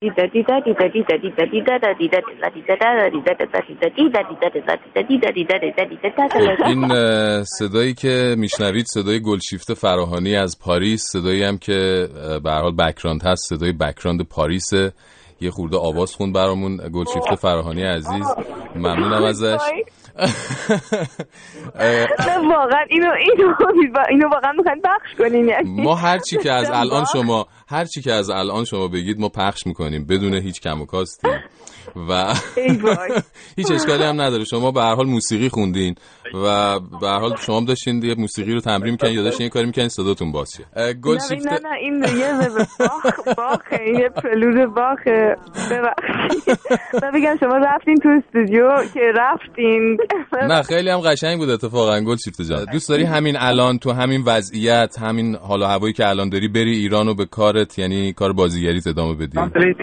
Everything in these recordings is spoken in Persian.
این صدایی که میشنوید صدای گلشیفته فراهانی از پاریس، صدایی هم که به هر حال بک‌گراند هست، صدای بک‌گراند پاریسه. یه خورده آواز خوند برامون گلشیفته فراهانی عزیز، ممنونم ازش. واقعا اینو واقعا میخواین پخش کنین؟ یعنی ما هر چی که از الان شما بگید ما پخش میکنیم بدون هیچ کم و کاستی و هیچ اشکالی هم نداره. شما به هر حال موسیقی خوندین و به هر حال شما هم داشتین دیگه موسیقی رو تمرین میکنین یا داشتین یه کاری میکنین صداتون باز شه. گلشیفته نه این یه باخه یه پلود باخه. من بگم شما رفتین تو استودیو که رفتین. نه خیلی هم قشنگ بود اتفاقا گلشیفته جان. دوست داری همین الان تو همین وضعیت، همین حال و هوایی که الان داری، بری ایران و به کارت، یعنی کار بازیگریت ادامه بدی؟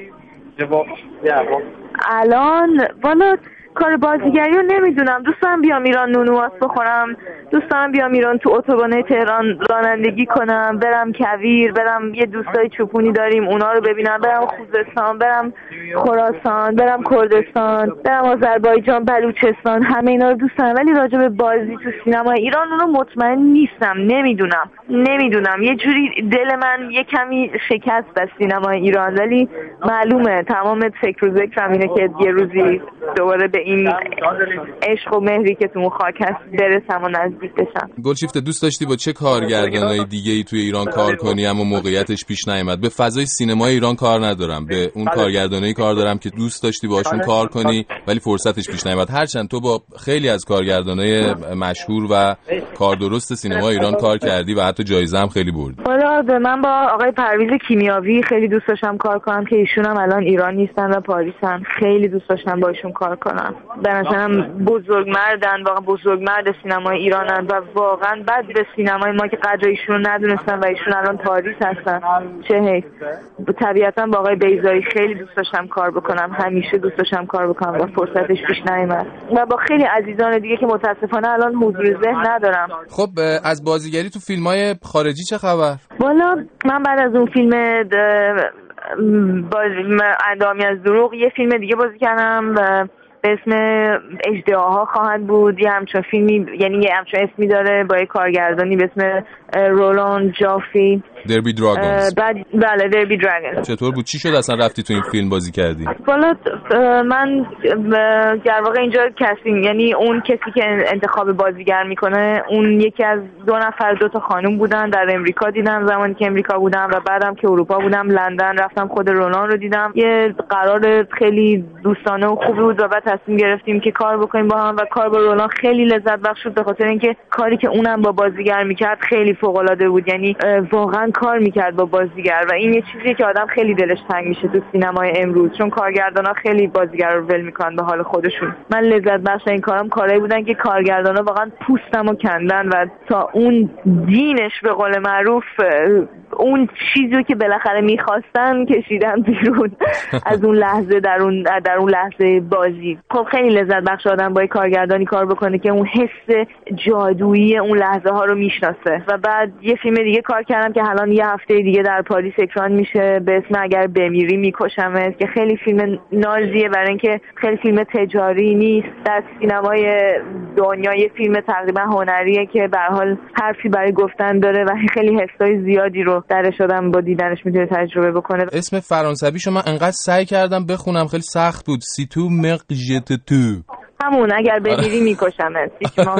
الان والا کار بازیگری رو نمیدونم. دوست دارم بیام ایران نونواس بخورم، دوست دارم بیام ایران تو اتوبان تهران رانندگی کنم، برم کویر، برم یه دوستای چوپونی داریم اونا رو ببینم، برم خوزستان، برم خراسان، برم کردستان، برم آذربایجان، بلوچستان، همه اینا رو دوست دارم. ولی راجع به بازی تو سینما ایران رو مطمئن نیستم، نمیدونم یه جوری دل من یه کمی شکست از سینما ایران، ولی معلومه تمام فکر و ذکرم اینه که یه روزی دوباره به این عشق و مهری که تو اون خاک هست برسم و نزدیک بشم. گلشیفته دوست داشتی با چه کارگردانای دیگه‌ای توی ایران کار کنی اما موقعیتش پیش نیامد؟ به فضای سینمای ایران کار ندارم، به اون کارگردانایی کار دارم که دوست داشتی باشون کار کنی ولی فرصتش پیش نیامد. هرچند تو با خیلی از کارگردانای مشهور و کاردرست سینما ایران کار کردی و حتی جایزه هم خیلی بردی. والا من با آقای پرویز کیمیاوی خیلی دوست داشتم کار کنم که ایشون هم الان ایران نیستن و پاریسن. خیلی دوست داشتم با ایشون کار کنم. به نظرم بزرگمردن، واقعا بزرگمرد سینمای ایرانن و واقعا بعد به سینمای ما که قدر ایشون ندونستن و ایشون الان پاریس هستن. چه حیف. طبیعتا با آقای بیضایی خیلی دوست داشتم کار بکنم، همیشه دوست داشتم کار بکنم و فرصتش پیش نیامد. و با خیلی عزیزان دیگه که متاسفانه الان حضور ذهن ندارم. خب از بازیگری تو فیلم‌های خارجی چه خبر؟ والا من بعد از اون فیلم اندامی از دروغ یه فیلم دیگه بازی کردم به اسم اژدهاها خواهد بود. یه همچون فیلمی، یعنی یه همچون اسمی داره با یه کارگردانی به اسم رولان جافی. دربی دراگونز. بله دربی دراگونز. چطور بود؟ چی شد اصلا رفتی تو این فیلم بازی کردی؟ والا من در واقع اینجا کستینگ، یعنی اون کسی که انتخاب بازیگر میکنه اون یکی از دو تا خانم بودن. در امریکا دیدم زمانی که امریکا بودم و بعدم که اروپا بودم لندن رفتم خود رولان رو دیدم. یه قرار خیلی دوستانه و خوبی بود و بعد تصمیم گرفتیم که کار بکنیم با هم و کار با رولان خیلی لذت بخش بود به خاطر اینکه کاری که اونم با بازیگر میکرد خیلی فوق العاده بود. یعنی واقعا کار میکرد با بازیگر و این یه چیزیه که آدم خیلی دلش تنگ میشه تو سینمای امروز، چون کارگردانا خیلی بازیگر رو ول میکنن به حال خودشون. من لذت بخش این کارایی بودن که کارگردانا واقعا پوستمو کندن و تا اون دینش به قول معروف اون چیزی که بالاخره میخواستن کشیدن بیرون از اون لحظه در اون لحظه بازی. خب خیلی لذت بخش آدم با کارگردانی کار بکنه که اون حس جادویی اون لحظه ها رو میشناسه. و بعد یه فیلم دیگه کار کردم که الان یه هفته دیگه در پاریس اکران میشه به اسم اگر بمیری میکشمت، که خیلی فیلم نازیه برای اینکه خیلی فیلم تجاری نیست. در سینمای دنیا یه فیلم تقریبا هنریه که به هر حال حرفی برای گفتن داره و خیلی حسای زیادی رو درش آدم با دیدنش میتونه تجربه بکنه. اسم فرانسویشو من انقدر سعی کردم بخونم خیلی سخت بود. سی تو مقژت تو، همون اگر بمیری میکشمت.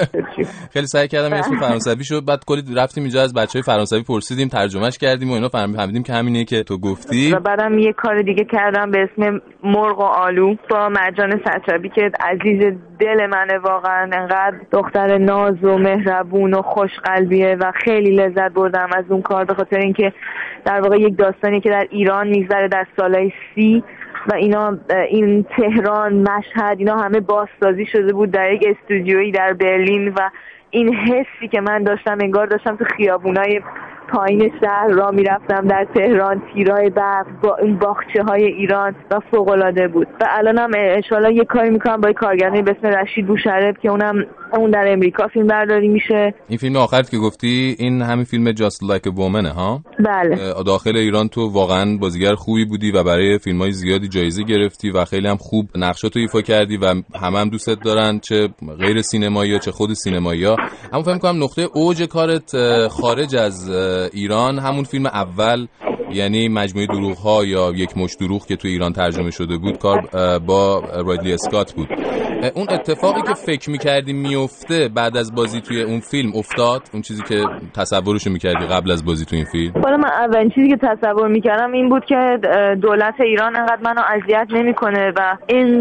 خیلی سعی کردم اسم فرانسوی شد، بعد کلی رفتیم اینجا از بچهای فرانسوی پرسیدیم، ترجمهش کردیم و اینا، فهمیدیم که همینه که تو گفتی. و بعدم یه کار دیگه کردم به اسم مرغ و آلو با مرجان سطربی که عزیز دل منه واقعا. انقدر دختر ناز و مهربون و خوشقلبیه و خیلی لذت بردم از اون کار به خاطر اینکه در واقع یک داستانی که در ایران میگذره در سالهای 30 و اینا، این تهران، مشهد، اینا همه بازسازی شده بود در یک استودیویی در برلین و این حسی که من داشتم انگار داشتم تو خیابونای پایین شهر راه میرفتم در تهران، تیرای برق با این باغچه‌های ایران و فوق‌العاده بود. و الانم ان شاءالله یه کاری میکنم با کارگردانی به اسم رشید بوشرب که اونم اون در امریکا فیلم برداری میشه. این فیلم آخرت که گفتی این همین فیلم Just Like a Woman ها؟ بله. داخل ایران تو واقعا بازیگر خوبی بودی و برای فیلم‌های زیادی جایزه گرفتی و خیلی هم خوب نقشاتو ایفا کردی و هم دوستت دارن، چه غیر سینمایی چه خود سینمایی ها. اما فکر می‌کنم نقطه اوج کارت خارج از ایران همون فیلم اول، یعنی مجموعه دروغ‌ها یا یک مشت دروغ که تو ایران ترجمه شده بود، کار با رایدلی اسکات بود. اون اتفاقی که فکر می‌کردی میفته بعد از بازی توی اون فیلم افتاد؟ اون چیزی که تصورش می‌کردی قبل از بازی توی این فیلم؟ والا من اولین چیزی که تصور می‌کردم این بود که دولت ایران انقدر منو اذیت نمی‌کنه و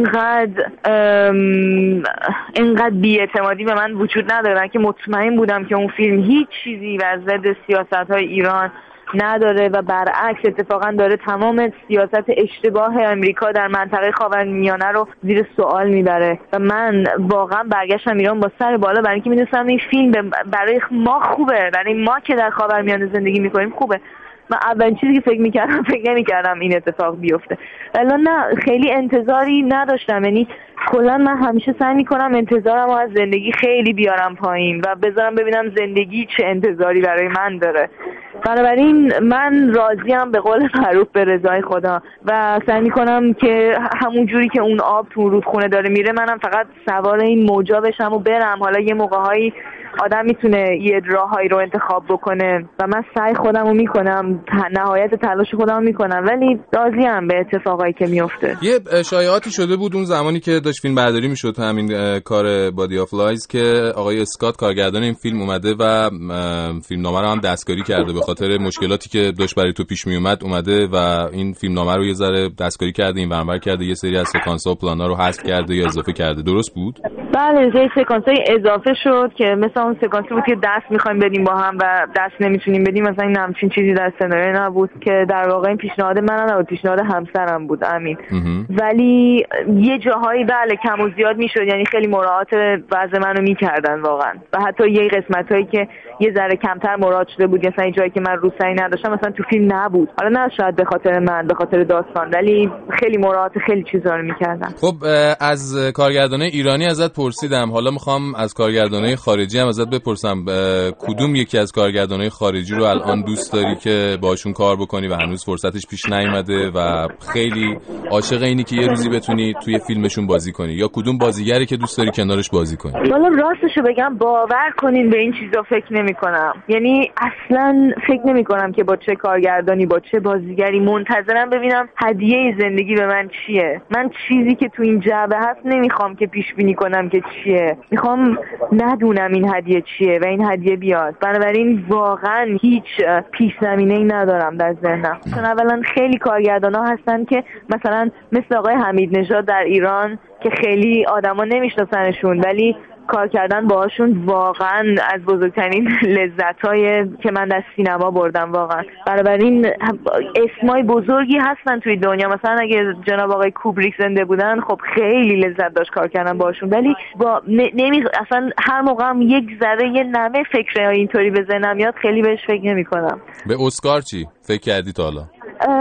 اینقدر بی‌اعتمادی به من وجود نداره که مطمئن بودم که اون فیلم هیچ چیزی بر ضد سیاست‌های ایران نداره و برعکس اتفاقا داره تمام سیاست اشتباه امریکا در منطقه خاورمیانه رو زیر سوال میبره و من واقعا برگشتم ایران با سر بالا، برای اینکه میدونستم این فیلم برای ما خوبه، برای ما که در خاورمیانه زندگی میکنیم خوبه. من اولین چیزی که فکر نمی‌کردم این اتفاق بیفته. الان نه، خیلی انتظاری نداشتم، یعنی کلا من همیشه سعی می‌کنم انتظارمو از زندگی خیلی بیارم پایین و بذارم ببینم زندگی چه انتظاری برای من داره. بنابراین من راضیم به قول معروف به رضای خدا و سعی می‌کنم که همون جوری که اون آب تو رودخونه داره میره منم فقط سوار این موجا بشم و برم. حالا یه موقع‌هایی آدم میتونه یه راههایی رو انتخاب بکنه و من سعی خودمو میکنم، نهایت تلاش خودمو میکنم، ولی راضیم به اتفاقایی که میفته. یه شایعاتی شده بود اون زمانی که داشت فیلم برداری میشد همین کار بادی آف لایز که آقای اسکات کارگردان این فیلم اومده و فیلمنامه رو هم دستکاری کرده به خاطر مشکلاتی که داشت برای تو پیش میومد، اومده و این فیلمنامه رو یه ذره دستکاری کرده، این ورانور کرده، یه سری از سکانس‌ها و پلان‌ها رو حذف کرده یا اضافه کرده. درست بود؟ بله، یه سکانس‌های اضافه شد که مثلا اون سکانسی بود که دست می‌خوایم بدیم با هم و دست نمیتونیم بدیم، مثلا این همچین چیزی در سناریو نبود که در واقع این پیشنهاد من نبود، پیشنهاد همسرم بود امین. ولی یه جاهایی بله کم و زیاد میشد، یعنی خیلی مراعات وضع منو میکردن واقعا و حتی یه قسمتایی که یه ذره کمتر مراعات شده بود، مثلا این جایی که من روسری نداشتم مثلا تو فیلم نبود. حالا نه شاید به خاطر من، به خاطر داستان، ولی خیلی مراعات خیلی چیزا رو میکردن. خب از کارگردانای ایرانی ازت پرسیدم، حالا میخوام از کارگردانای خارجی هم ازت بپرسم. کدوم یکی از کارگردانای خارجی رو الان دوست داری که باشون کار بکنی و هنوز فرصتش پیش نیومده و خیلی عاشق اینی که یه روزی بتونی توی فیلمشون بازی کنی، یا کدوم بازیگری که دوست داری کنارش بازی کنی؟ والا راستشو بگم باور کنین به این چیزا فکر نمی‌کنم، یعنی اصلا فکر نمی‌کنم که با چه کارگردانی با چه بازیگری منتظرم ببینم هدیه زندگی به من چیه. من چیزی که تو این جعبه هست نمیخوام که پیش بینی کنم که چیه، میخوام ندونم این هدیه چیه و این هدیه بیاد. بنابراین واقعا هیچ پیش زمینه‌ای ندارم در ذهنم، چون اولا خیلی کارگردانا هستن که مثلا مثل آقای حمید نژاد در ایران که خیلی آدما نمیشناسنشون ولی کار کردن باهاشون واقعا از بزرگترین لذت‌های که من در سینما بردم واقعا. بنابراین اسمای بزرگی هستن توی دنیا، مثلا اگه جناب آقای کوبریک زنده بودن خب خیلی لذت داشت کار کردن باهاشون، ولی با اصلا هر موقع هم یک ذره یه نمه فکرای اینطوری به ذهنم میاد خیلی بهش فکر نمی‌کنم. به اسکار چی فکر کردی تا حالا؟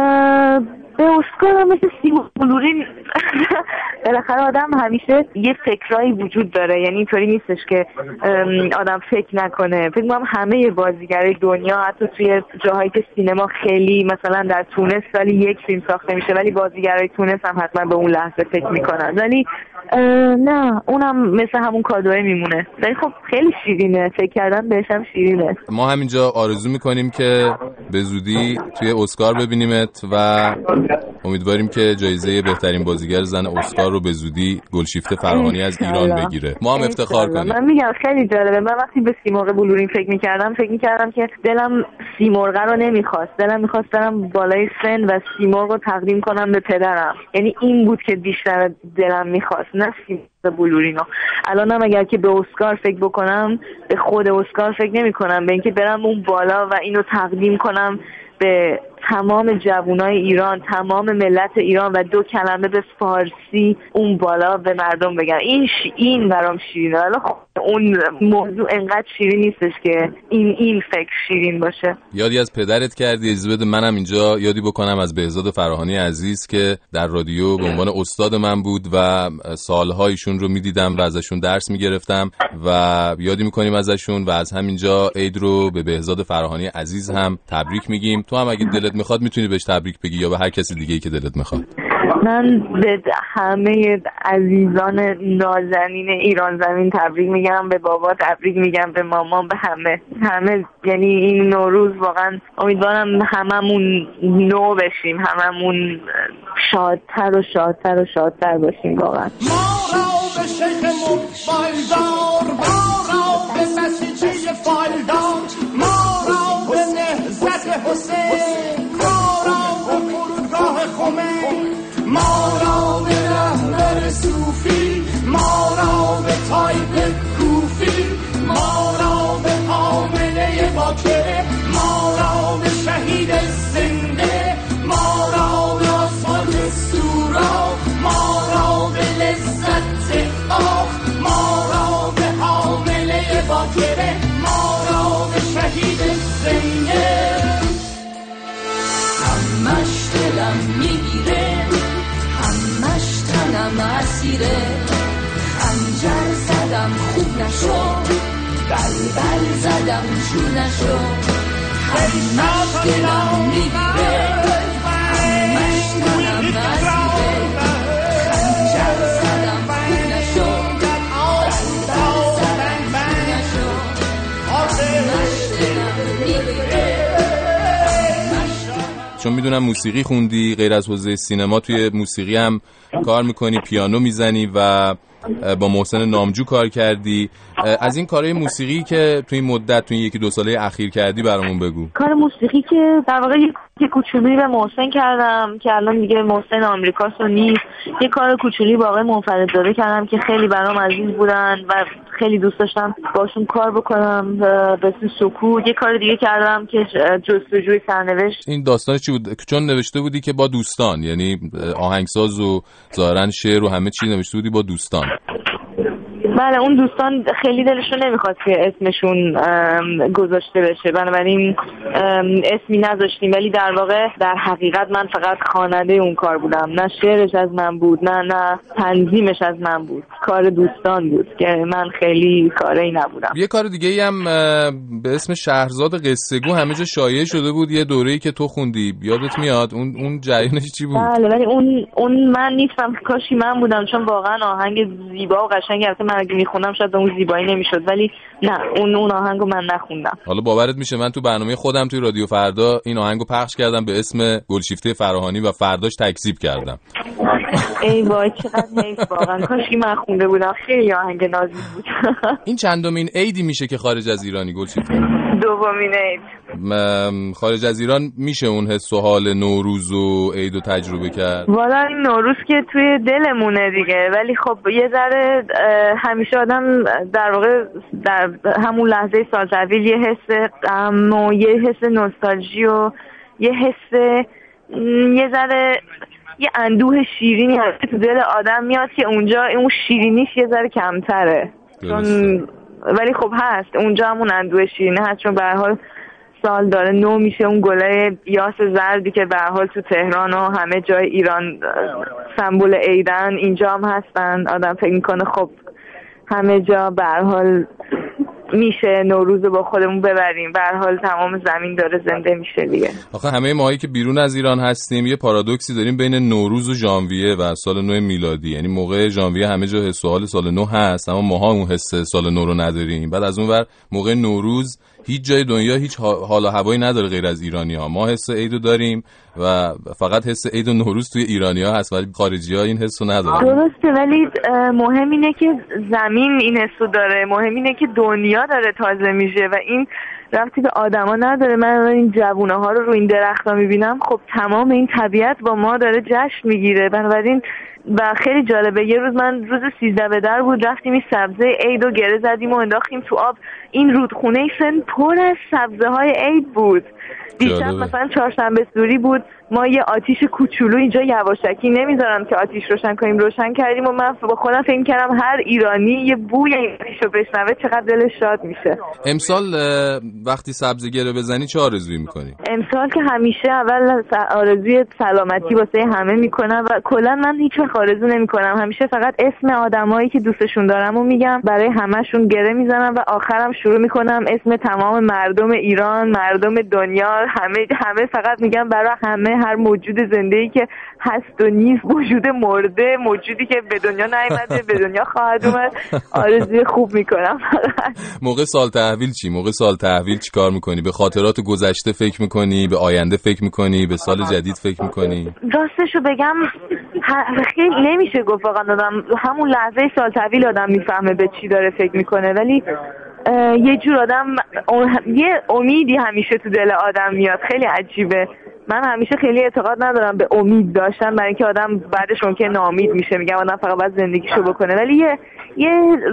به اسکار مثل سیمون بلورین بالاخره آدم همیشه یه فکرایی وجود داره، یعنی اینطوری نیستش که آدم فکر نکنه. فکر می‌کنم همه بازیگرای دنیا حتی توی جاهایی که سینما خیلی مثلا در تونس سالی یک فیلم ساخته میشه ولی بازیگرای تونس هم حتما به اون لحظه فکر میکنن، ولی نه اونم مثل همون کادوه میمونه. ولی خب خیلی شیرینه، فکر کردن بهش هم شیرینه. ما همینجا آرزو میکنیم که به زودی توی اسکار ببینیمت و امیدواریم که جایزه بهترین بازیگر زن اسکار رو به زودی گلشیفته فرهانی از ایران بگیره. ما هم افتخار کنیم. من میگم خیلی جالبه، من وقتی به سیمرغ بلورین فکر میکردم که دلم سیمرغ رو نمیخواست، دلم میخواست برم بالای سن و سیمرغ رو تقدیم کنم به پدرم، یعنی این بود که بیشتر دلم میخواست، نه سیمرغ بلورینو. الانم اگر که به اسکار فکر بکنم به خود اسکار فکر نمیکنم، به اینکه برم اون بالا و اینو تقدیم کنم به تمام جوانای ایران، تمام ملت ایران و 2 کلمه به فارسی اون بالا به مردم بگم. این برام شیرینه. حالا اون موضوع انقدر شیرین نیستش که این فکر شیرین باشه. یادی از پدرت کردی، اجازه بده منم اینجا یادی بکنم از بهزاد فراهانی عزیز که در رادیو به عنوان استاد من بود و سالها ایشون رو میدیدم و ازشون درس میگرفتم و یادی میکنیم ازشون و از همینجا عید رو به بهزاد فراهانی عزیز هم تبریک میگیم. تو هم اگه دلت میخواد میتونی بهش تبریک بگی یا به هر کسی دیگه‌ای که دلت میخواد. من به همه عزیزان نازنین ایران زمین تبریک میگم، به بابا تبریک میگم، به مامان، به همه. یعنی این نوروز واقعا امیدوارم هممون نو بشیم، هممون شادتر و شادتر و شادتر باشیم واقعا. ما را به شیخ موبایلدار، ما را به مسیجی فایلدار، ما را به نهضت حسین، ما را به فرودگاه خمین، ما را به رهبر صوفی، ما را به تایب کوفی، ما را به حامله باکره، ما را به شهید زنده، ما را به آسمان سورا، ما را به لذت آخ، ما را به حامله باکره، ما را به شهید زنده. همش دلم میگیره، همش تنم اسیره، خنجر زدم خوب نشو، بلبل زدم چون نشو. همش دلم میگیره، همش تنم اسیره، خنجر زدم خوب نشو، بلبل زدم چون نشو. همش دلم میگیره. چون میدونم موسیقی خوندی، غیر از حوزه سینما توی موسیقی هم کار میکنی، پیانو میزنی و با محسن نامجو کار کردی. از این کارهای موسیقی که توی این مدت، توی 1-2 ساله اخیر کردی برامون بگو. کار موسیقی که در واقع یه کوچولی به محسن کردم که الان دیگه محسن آمریکاست و نیست. یه کار کوچولی با آقای منفردزاده کردم که خیلی برام عزیز بودن و خیلی دوست داشتم باشون کار بکنم، به اسم سکوت. یه کار دیگه کردم که جستجوی سرنوشت. این داستانش چی بود؟ چون نوشته بودی که با دوستان، یعنی آهنگساز و ظاهرا شعر و همه چی نوشته بودی با دوستان. بله، اون دوستان خیلی دلشون نمیخواست که اسمشون گذاشته بشه، بنابراین اسمی نذاشتیم، ولی در واقع در حقیقت من فقط خواننده اون کار بودم. نه شعرش از من بود، نه تنظیمش از من بود. کار دوستان بود که من خیلی کاری نبودم. یه کار دیگه ای هم به اسم شهرزاد قصه گو همه جا شایع شده بود، یه دوره‌ای که تو خوندی، یادت میاد اون جریانش چی بود؟ بله، ولی اون من نیستم، کاشی من بودم، چون واقعا آهنگ زیبا و قشنگی، البته من اگه میخونم شاید اون زیبایی نمیشد، ولی نه، اون آهنگو من نخوندم. حالا باورت میشه من تو برنامه خودم توی رادیو فردا این آهنگو پخش کردم به اسم گلشیفته فراهانی و فرداش تکذیب کردم. ای وای چقدر حیف واقعا، کاشکی من خونده بودم، خیلی آهنگ نازی بود. این چندمین عیدی میشه که خارج از ایرانی گلشیفته؟ دومین عید. خارج از ایران میشه اون حس و حال نوروز و عیدو تجربه کرد؟ والا این نوروز که توی دلمونه دیگه، ولی خب یه ذره همیشه آدم در واقع در همون لحظه سال تحویل یه حس غم و یه حس نوستالژی و یه حس یه ذره یه اندوه شیرینی تو دل آدم میاد که اونجا اون شیرینیش یه ذره کمتره، ولی خب هست اونجا همون اندوه شیرینی هست، چون به هر حال سال داره نو میشه. اون گله یاس زردی که به هر حال تو تهران و همه جای ایران سمبل عیدن، اینجا هم هستن. آدم فکر میکنه خب همه جا به هر حال میشه نوروز با خودمون ببریم، به هر حال تمام زمین داره زنده میشه دیگه. آخه همه ماهایی که بیرون از ایران هستیم یه پارادوکسی داریم بین نوروز و ژانویه و سال نو میلادی، یعنی موقع ژانویه همه جا حس و حال سال نو هست، اما ماها اون حس سال نو رو نداریم. بعد از اون ور موقع نوروز هیچ جای دنیا هیچ حال و هوایی نداره غیر از ایرانی‌ها. ما حس عیدو داریم و فقط حس عید و نوروز توی ایرانی‌ها هست، ولی خارجی‌ها این حسو ندارن. درسته، ولی مهم اینه که زمین این حسو داره، مهم اینه که دنیا داره تازه میشه و این ربطی به آدما نداره. من این جوونه‌ها رو این درخت‌ها می‌بینم، خب تمام این طبیعت با ما داره جشن میگیره. بنابراین و خیلی جالبه، یه روز من روز 13 به در بود، رفتیم این سبزه عید و گره زدیم و انداختیم تو آب. این رودخونه سن پر از سبزه های عید بود دیشب مثلا چهارشنبه سوری بود، ما یه آتیش کوچولو اینجا یواشکی نمیذارم که آتیش روشن کنیم، روشن کردیم و من با خودم فکر کردم هر ایرانی یه بوی این آتیشو بشنوه چقدر دلش شاد میشه. امسال وقتی سبزیگره بزنی چه آرزویی میکنی؟ امسال که همیشه اول آرزوی سلامتی واسه همه میکنم و کلا من هیچ وقت آرزو نمیکنم، همیشه فقط اسم آدمایی که دوستشون دارم و میگم، برای همه‌شون گره میزنم و آخرم شروع میکنم اسم تمام مردم ایران، مردم دنیا، همه فقط میگم برای همه، هر موجود زنده‌ای که هست و نیست، موجود مرده، موجودی که به دنیا نیامده به دنیا خواهد اومد، آرزوی خوب میکنم. موقع سال تحویل چی؟ موقع سال تحویل چی کار میکنی؟ به خاطرات گذشته فکر میکنی؟ به آینده فکر میکنی؟ به سال جدید فکر میکنی؟ راستشو بگم خیلی نمیشه گفت، واقعا آدم همون لحظه سال تحویل آدم میفهمه به چی داره فکر میکنه، ولی یه جور آدم یه امیدی همیشه تو دل آدم میاد، خیلی عجیبه. من همیشه خیلی اعتقاد ندارم به امید داشتن، برای اینکه آدم بعدش ممکنه ناامید میشه، میگم آدم فقط باید زندگیشو بکنه، ولی یه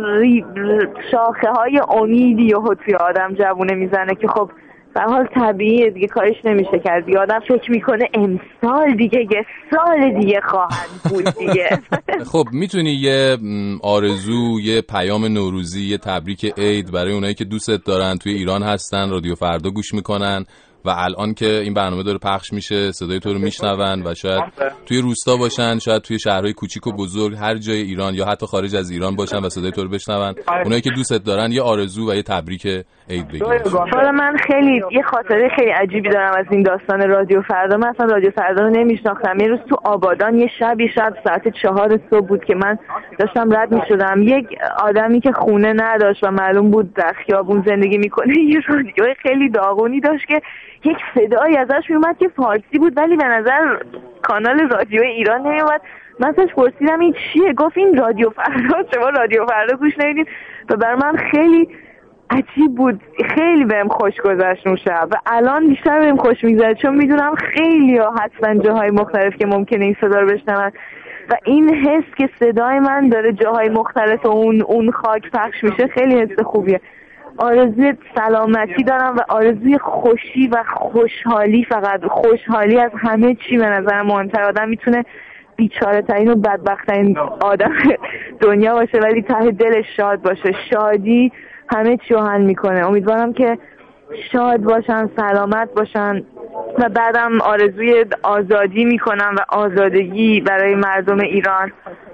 شاخه های امیدی و توی آدم جوونه میزنه که خب به حال طبیعیه دیگه، کارش نمیشه کرد. آدم فکر میکنه امسال دیگه یه سال دیگه خواهد بود دیگه. خب میتونی یه آرزو، یه پیام نوروزی، یه تبریک عید برای اونایی که دوستت دارن توی ایران هستن، رادیو فردا گوش میکنن و الان که این برنامه داره پخش میشه صدای تو رو میشنون و شاید توی روستا باشن، شاید توی شهرهای کوچیک و بزرگ، هر جای ایران یا حتی خارج از ایران باشن و صدای تو رو بشنون، اونایی که دوستت دارن یه آرزو و یه تبریک عید بگن. حالا من خیلی یه خاطره خیلی عجیبی دارم از این داستان رادیو فردا. من اصلا رادیو فردا رو نمیشناختم. یه روز تو آبادان یه شب ساعت 4 صبح بود که من داشتم رد میشدم، یک آدمی که خونه نداشت و معلوم بود در خیابون زندگی میکنه یه رادیو خیلی داغونی داشت که یک صدایی ازش میومد که فارسی بود ولی به نظر کانال رادیو ایران نمیومد. من ازش پرسیدم این چیه؟ گفت این رادیو فردا، شما رادیو فردا گوش نمیدین؟ و برای من خیلی عجیب بود، خیلی بهم خوش گذشت اون شب و الان بیشتر بهم خوش میگذره چون میدونم خیلی ها هستن جاهای مختلف که ممکنه این صدا رو بشنون و این حس که صدای من داره جاهای مختلف و اون خاک پخش میشه خیلی حس خوبیه. آرزوی سلامتی دارم و آرزوی خوشی و خوشحالی، فقط خوشحالی از همه چی. به نظر مهمتر آدم میتونه بیچاره ترین و بدبخت ترین آدم دنیا باشه ولی ته دلش شاد باشه. شادی همه چی رو حل میکنه. امیدوارم که شاد باشن، سلامت باشن و بعدم آرزوی آزادی میکنم و آزادگی برای مردم ایران.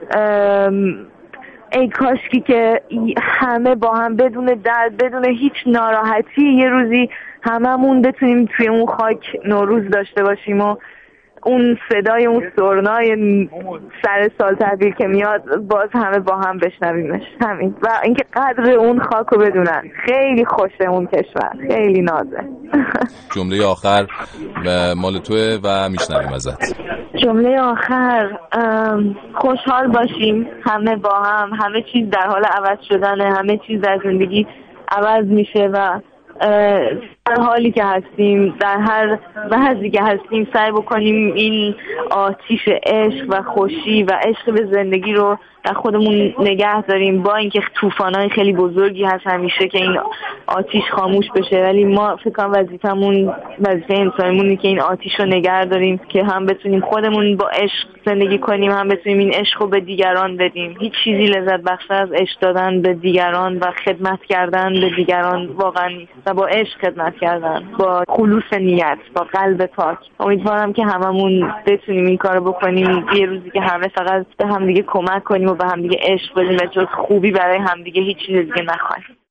ای کاشکی که همه با هم بدون درد، بدون هیچ ناراحتی یه روزی هممون بتونیم توی اون خاک نوروز داشته باشیم و اون صدای اون سرنای سر سال تحویل که میاد باز همه با هم بشنویمش. همین. و اینکه قدر اون خاک رو بدونن. خیلی خوشه اون کشور، خیلی نازه. جمله آخر مال توه و میشنویم ازت. جمله آخر خوشحال باشیم همه با هم. همه چیز در حال عوض شدنه، همه چیز در زندگی عوض میشه و در حالی که هستیم، در هر وضعی که هستیم سعی بکنیم این آتیش عشق و خوشی و عشق به زندگی رو در خودمون نگه داریم. با اینکه طوفان‌های خیلی بزرگی هست همیشه که این آتیش خاموش بشه، ولی ما فکر کنم وظیفه انسانیمونه که این آتیش رو نگه داریم که هم بتونیم خودمون با عشق زندگی کنیم، هم بتونیم این عشق رو به دیگران بدیم. هیچ چیزی لذت بخشتر از عشق دادن به دیگران و خدمت کردن به دیگران واقعا نیست و با عشق خدمت کردن، با خلوص نیت، با قلب پاک. امیدوارم که هممون بتونیم این کارو بکنیم. یه روزی که همه فقط به همدیگه کمک کنیم و به همدیگه عشق بدیم و جز خوبی برای همدیگه هیچ چیز دیگه نخواهیم.